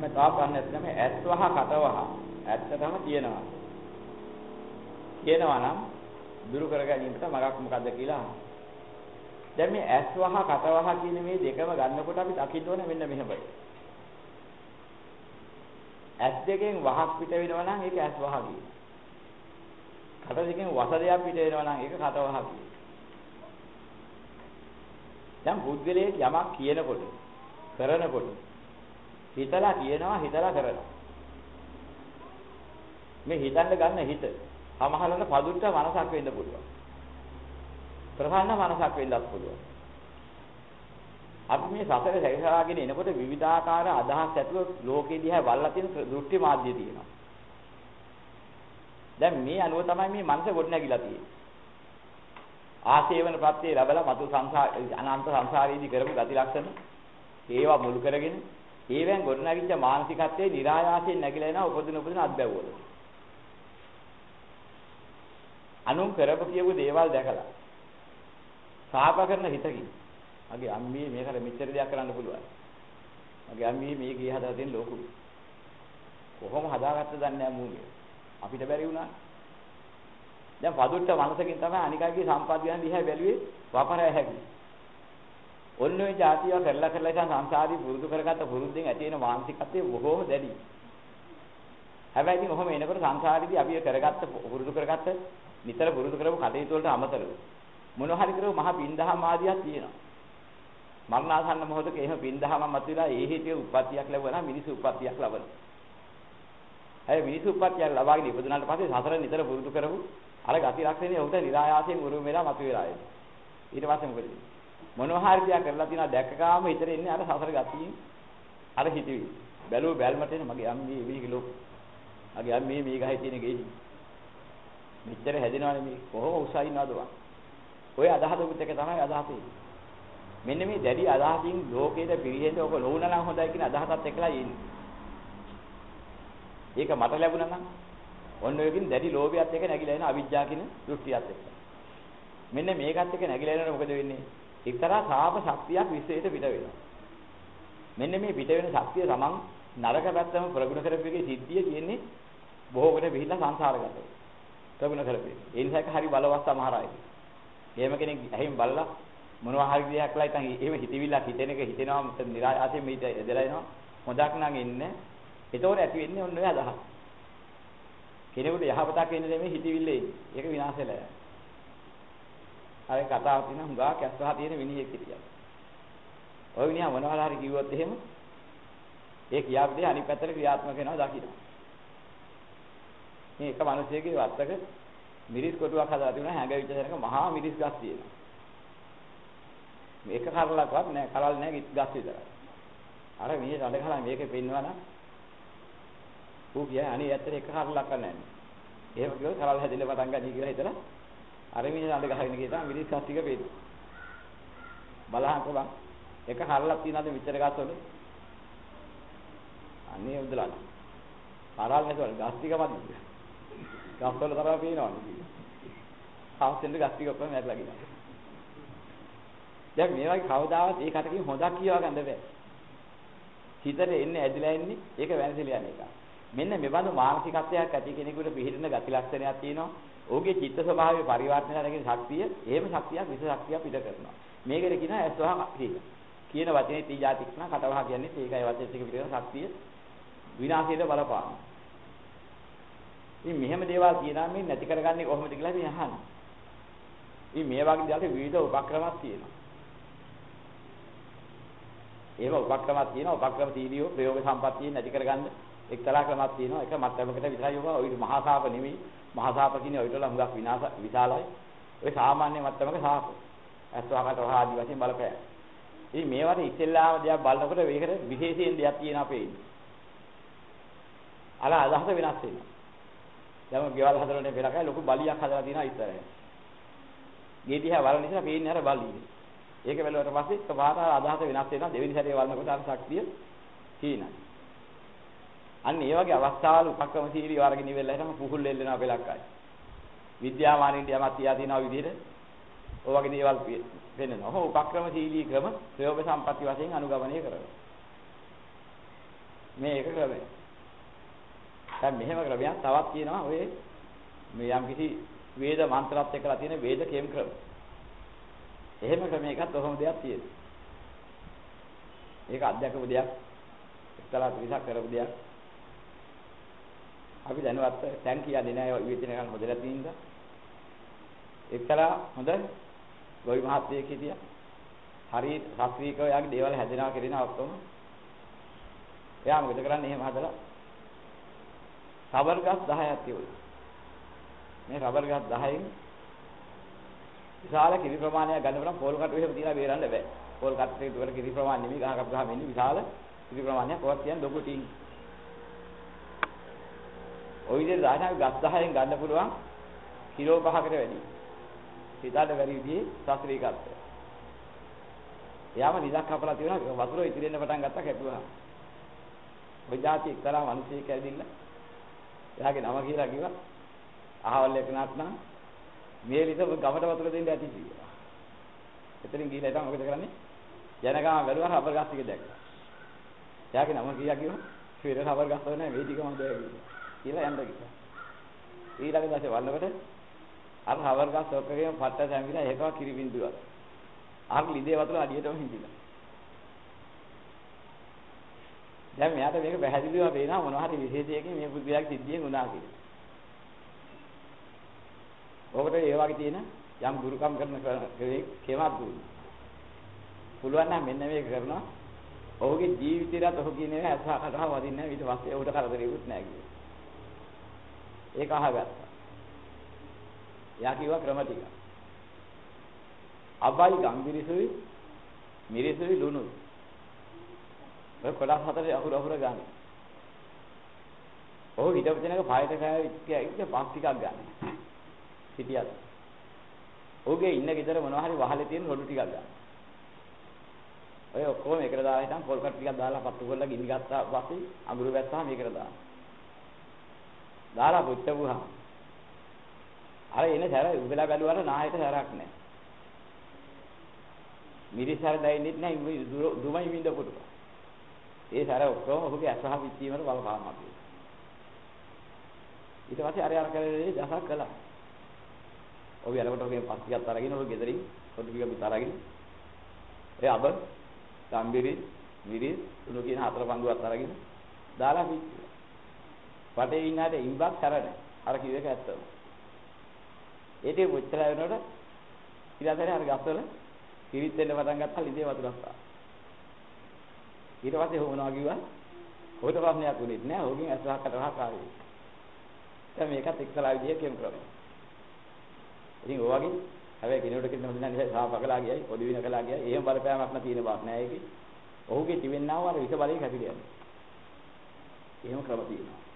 තව ප්‍රශ්නයක් තමයි ඇස්වහ කටවහ ඇත්තටම කියනවා. කියනවා නම් දුරු කර ගැනීමට මගක් මොකද්ද කියලා අහනවා. දැන් මේ ඇස්වහ කටවහ කියන මේ දෙකම ගන්නකොට අපි දකින්න ඕනේ මෙන්න මෙහෙමයි. ඇස් දෙකෙන් වහක් පිට වෙනවා නම් ඒක ඇස්වහ කියනවා. කට දෙකෙන් වසදයක් පිට වෙනවා නම් ඒක කටවහ කියනවා. දැන් බුද්ධලේ යමක් කියනකොට කරනකොට හිතලා කියනවා හිතලා කරනවා. මේ හිතන්න ගන්න හිත සමහරවල්ට පදුට්ට මනසක් වෙන්න පුළුවන්. ප්‍රධාන මනසක් වෙන්නත් පුළුවන්. අපි මේ සතර සැරිසරාගෙන එනකොට විවිධාකාර අදහස් ඇතුව ලෝකෙ දිහා බලලා තියෙන දෘෂ්ටි මාධ්‍ය තියෙනවා. දැන් මේ අනුව තමයි මේ මනස ගොඩනැගිලා තියෙන්නේ. ආශේවන ප්‍රත්‍ය ලැබලා මතු සංසාර අනන්ත සංසාරයේදී කරපු ගති ලක්ෂණ ඒවා මුල් කරගෙන ඒවෙන් ගොඩනැගිච්ච මානසිකත්වයේ નિરાයාසයෙන් නැగిලා එන උපදින අත්බැවුවල. අනුන් කරපු කියපු දේවල් දැකලා සාප කරන හිතකින් මගේ අම්මී මේකට මෙච්චර දෙයක් කරන්න පුළුවන්. මගේ අම්මී මේ ගේ හදලා තියෙන ලෝකු. කොහොම හදාගත්තද දන්නේ නැහැ මූලිය. අපිට බැරි වුණා. දැන් පදුට්ට මනසකින් තමයි අනිකාගේ සම්පත් ගැන දිහා බැලුවේ වපරය හැකි. ඔන්න ඔය જાතිය කරලා ඉතින් සංසාරී පුරුදු කරගත්ත පුරුද්දෙන් ඇති වෙන මානසිකත්වය බොහෝම දැඩි. හැබැයි ඉතින් ඔහොම එනකොට සංසාරේදී අපි කරගත්ත පුරුදු කරගත්ත නිතර පුරුදු කරපු කටයුතු වලට අමතරව මොනවා හරි කරව මහ පින්දහම් ආදියක් තියෙනවා. මරණාසන්න මොහොතක එහෙම පින්දහම මතුවලා ඒ හේතුවේ උප්පත්තියක් ලැබුවා නම් මිනිස්සු උප්පත්තියක් ලබනවා. හැබැයි මිනිස්සු උප්පත්තියක් ලබාගෙන ඉපදුනාට පස්සේ සසර නිතර පුරුදු කරපු අර ගති ලක්ෂණේ උන්ට නිරායාසයෙන් උරුම වෙලා මතුවලා එනවා. ඊට පස්සේ මොකද වෙන්නේ? මොනවා හරි දෙයක් කරලා තියනවා දැක්කකාම හිතේ ඉන්නේ අර සසර ගතියින් අර හිතවි. බැලුව බැල්මට එන මගේ අම්මේ මේ කිලෝ මගේ අම්මේ මේ ගහේ තියෙන ගෙයි. මෙච්චර හැදෙනවනේ මේ කොහොම උසයි නේද වා. ඔය අදහස උත් එක තමයි අදහසේ. මෙන්න මේ දැඩි අදහසින් ලෝකේට පිළිහෙන්න ඔක ලෝණ නම් හොඳයි කියන අදහසත් එක්කලා ඉන්නේ. ඒක මට ලැබුණා නම් ඔන්න ඔයකින් දැඩි ලෝභයත් එක්ක නැగిලා එන අවිජ්ජා කියන දෘෂ්ටියත් එක්ක. මෙන්න මේකත් එක්ක නැగిලා එනකොට මොකද වෙන්නේ? එක්තරා සාප ශක්තියක් විශ්වයට පිට වෙනවා. මෙන්න මේ පිට වෙන ශක්තිය තමන් නරක පැත්තම ප්‍රගුණ කරපෙකේ සිද්ධිය කියන්නේ බොහෝකට විහිලා සංසාරගත. ප්‍රගුණ කරපේ. ඒ නිසා ඒක හරි බලවත් සමහර අය. එහෙම කෙනෙක් ඇහිම් බලලා මොනවා හරි දෙයක්ලා ඉතින් එහෙම හිතවිල්ලක් හිතෙන එක හිතෙනවා මොකද නිරායාසයෙන් මේක එදලා එනවා. හොඳක් නම් එන්නේ. ඒතකොට ඇති වෙන්නේ ඔන්න ඔය අදහස්. කෙනෙකුට යහපතක් වෙන්නේ නෙමෙයි හිතවිල්ලේ. ඒක විනාශ වෙලා යනවා. අර කතාව තියෙන හුඟා කැස්සහ තියෙන මිනිහෙක් හිටියා. ඔය මිනිහා මොනවා හරි කිව්වොත් එහෙම ඒ කියාපු දේ අනිත් පැත්තට ක්‍රියාත්මක වෙනවා දකින්න. මේ එක මිනිහෙකුගේ වත්තක මිරිස් කොටුවක් හදලා තිබුණා හැඟවිච්ච තැනක මහා මිරිස් ගස් තියෙනවා. මේක කරලක්වත් නෑ කලල් නෑ ගස් විතරයි. අර මිනිහ රඩ ගහලා මේකේ පෙන්නවා නම් ඌ කියයි අනේ ඇත්තට එක කරලක් නැහැ. එහෙම කිව්වොත් කලල් හැදෙන්න පටන් ගන්නයි කියලා හිතලා අර මිනිහ රඩ ගහගෙන ගියා මිරිස් ගස් ටික පෙන්නනවා. බලහන්කෝ බං එක කරලක් තියනවාද මෙච්චර ගස් වල? අනේ උදලා. කරල් නැතුව ගස් ටික මදි. ගස් වල තරම පේනවනේ. හවුසෙන්ද ගස් ටික ඔක්කොම මැරලා ගියා. දැන් මේ වගේ කවදාවත් ඒ කටකින් හොදක් කියවා ගන්න බෑ. හිතට එන්නේ ඇදිලා එන්නේ ඒක වෙනසෙලිය යන එක. මෙන්න මෙබඳු මානසිකත්වයක් ඇති කෙනෙකුට පිළිහින්න ගති ලක්ෂණයක් තියෙනවා. ඔහුගේ චිත්ත ස්වභාවයේ පරිවර්තනය කරගෙන ශක්තිය, එහෙම ශක්තියක් විස ශක්තියක් පිට කරනවා. මේකට කියනවා ඇස්වහ කියලා. කියන වචනේ තීජාතික්න කටවහ කියන්නේ ඒකයි වචනේ ටික පිට කරන ශක්තිය විනාශයට බලපාන. ඉතින් මෙහෙම දේවල් කියනවා මේ නැති කරගන්නේ කොහොමද කියලා අපි අහන්නේ. ඉතින් මේ වගේ දේවල් විවිධ උපක්‍රමයක් තියෙනවා. ඒව උපක්‍රමයක් තියෙනවා. උපක්‍රම තීරියෝ ප්‍රයෝග සම්පත්තිය නැති කරගන්න එක්තරා ක්‍රමයක් තියෙනවා. එක මට්ටමකට විතරයි යෝගා. ඔය මහා සාප නෙවෙයි. මහා සාප කියන්නේ ඔයිට වල හුඟක් විශාලයි. ඔය සාමාන්‍ය මට්ටමක සාප. ඇස්වහකට වහ ආදි වශයෙන් බලපෑම. ඉතින් මේවට ඉස්සෙල්ලාම දෙයක් බලනකොට මේකට විශේෂයෙන් දෙයක් තියෙනවා පේන්නේ. අර අදහස වෙනස් වෙනවා. දැන් ගෙවල් හදරනේ පෙරකයි ලොකු බලියක් හදලා තියෙනවා ඉස්සරහ. ගේ දිහා බලන නිසා පේන්නේ අර බලිය. ඒක බැලුවට පස්සේ එකපාරට අදහස වෙනස් වෙනවා. දෙවෙනි සැරේ බලනකොට අර ශක්තිය තියෙනවා. අන්න ඒ වගේ අවස්ථාවල උපක්‍රමශීලී වර්ග නිවෙලා හිටම පුහුල් එල්ලෙනවා පෙලක්කයි. විද්‍යාමානින්ට යමක් තියා දිනවා විදිහට ඔය වගේ දේවල් වෙනවා. ඔහොම උපක්‍රමශීලී ක්‍රම ප්‍රයෝග සම්පatti වශයෙන් අනුගමනය කරනවා. මේ එක ක්‍රමය. දැන් මෙහෙම ක්‍රමයක් තවත් තියෙනවා ඔය මේ යම් කිසි වේද මන්ත්‍රات එක්කලා තියෙන වේද කේම් ක්‍රම. එහෙම ක්‍රමයකත් ඔහොම දෙයක් තියෙනවා. ඒක අධ්‍යක්ෂක දෙයක් එක්තරා විසක් කරපු දෙයක්. අපි දැනුවත් දැන් කියන්නේ නෑ විචින ගන්න හොදලා තියෙනවා. එක්තරා හොඳ ගොවි මහත්මයෙක් හිටියා. හරි ශාස්ත්‍රීයව යාගේ දේවල් හැදෙනවා කියනවා ඔක්කොම. එයා මොකද කරන්නේ එහෙම හදලා රබර් ගස් 10ක් තියුණා. මේ රබර් ගස් 10න් විශාල කිරි ප්‍රමාණයක් ගන්න බලන් පොල් කටු එහෙම තියලා බේරන්න බෑ. පොල් කට්ටේ දුර කිරි ප්‍රමාණය නෙමෙයි ගහක් ගහම ඉන්නේ විශාල කිරි ප්‍රමාණයක් ඔයක් කියන්නේ ලොකු ටින්. ඔය විදිහට දානවා ගස් 10න් ගන්න පුළුවන් කිලෝ 5කට වැඩි. හිතාට බැරි විදිහේ ශාස්ත්‍රීයකත්වය. යාම නිදක් කපලා තියෙනවා වතුර ඉතිරෙන්න පටන් ගත්තා කැපුවා. ඔය જાති එක්තරා මිනිහෙක් ඇවිදින්න එයාගේ නම කියලා කිව්වා අහවල් එකනත් නම් මේ ලිස ගමට වතුර දෙන්න ඇති කියලා. එතනින් ගිහලා ඉතින් මොකද කරන්නේ? ජනගම වැළුවා රබර් ගස් ටික දැක්කා. එයාගේ නම කිව්වා ෆිර රබර් ගස් වල නැහැ මේ ටිකම හොඳයි කියලා යන්න කිව්වා. ඊළඟ දවසේ වන්නකොට අර රබර් ගස් ඔක්කොගේම පට්ට සැමිලා ඒකව කිරි බින්දුවක්. අර ලිදේ වතුර අඩියටම හිඳිලා. දැන් මෙයාට මේක පැහැදිලිව පේනවා මොනවා හරි විශේෂයකින් මේ බුද්ධියක් සිද්ධියෙන් වුණා කියලා. ඔබට ඒ වගේ තියෙන යම් ගුරුකම් කරන කෙනෙක් දුන්නා. පුළුවන් නම් මෙන්න මේක කරනවා. ඔහුගේ ජීවිතේට ඔහු කියන්නේ ඇසහකට වදින්නේ නැහැ ඊට පස්සේ ඔහුට කරදරෙකුත් නැහැ කියලා. ඒක අහගත්තා. එයා කිව්වා ක්‍රම ටික. අබයි ගම්බිරිසුයි මිරිසුයි ලුණුයි. ඔය කොටස් හතරේ අහුර ගන්න. ඔහු හිටපු දෙනක පායට කෑවිච්ච පස් ටිකක් ගන්න. හිටියත්. ඔහුගේ ඉන්න ගෙදර මොනවා හරි වහලේ තියෙන රොඩු ටිකක් ගන්න. ඔය ඔක්කොම එකට දාලා හිටන් පොල් කට් ටිකක් දාලා පත්තු කරලා ගිනි ගත්තා පස්සේ අඟුරු වැස්සාම මේකට දාන්න. දාලා පුච්චපුවා. අර එන සැර උඹලා බැලුවාට නාහෙට සැරක් නැහැ. මිරිසාර දැයින්නෙත් නැහැ දුමයි විඳ පුටු. ඒ සැර ඔක්කොම ඔහුගේ අසහ පිච්චීමට බලපානවා. ඊට පස්සේ අර කරේ දසක් කළා. ඔව් යනකොට ඔහුගේ පස් ටිකක් අරගෙන ඔහු ගෙදරින් පොඩි ටිකක් විතරගෙන ඒ අබ ගම්බිරි මිරිස් උණු කියන හතර පංගුවක් අරගෙන දාලා පිච්චුවා. වටේ ඉන්නාට ඉම්බක් කරන අර කිව්ව එක ඇත්තම. ඒකේ මුච්චලා වෙනකොට ඊළඟට අර ගස්වල කිරිත් වෙන්න පටන් ගත්තා ලිදේ වතුරක් ආවා. ඊට පස්සේ ඔහු මොනවා කිව්වා? ඔහුට ප්‍රශ්නයක් වුණේ නැහැ. ඔහුගෙන් අසහකට රහකාරී. දැන් මේකත් එක්සලා විදිය කියමු ක්‍රමයක්. ඉතින් ඔය වගේ හැබැයි කෙනෙකුට කියන හොඳ නැහැ සාපකලා ගියයි පොඩි වින කළා ගියයි එහෙම බලපෑමක් නැ තියෙන බක් නෑ ඒකේ. ඔහුගේ තිබෙන්නා වූ අර විස බලයෙන් හැදිරියන්නේ. එහෙම ක්‍රම තියෙනවා.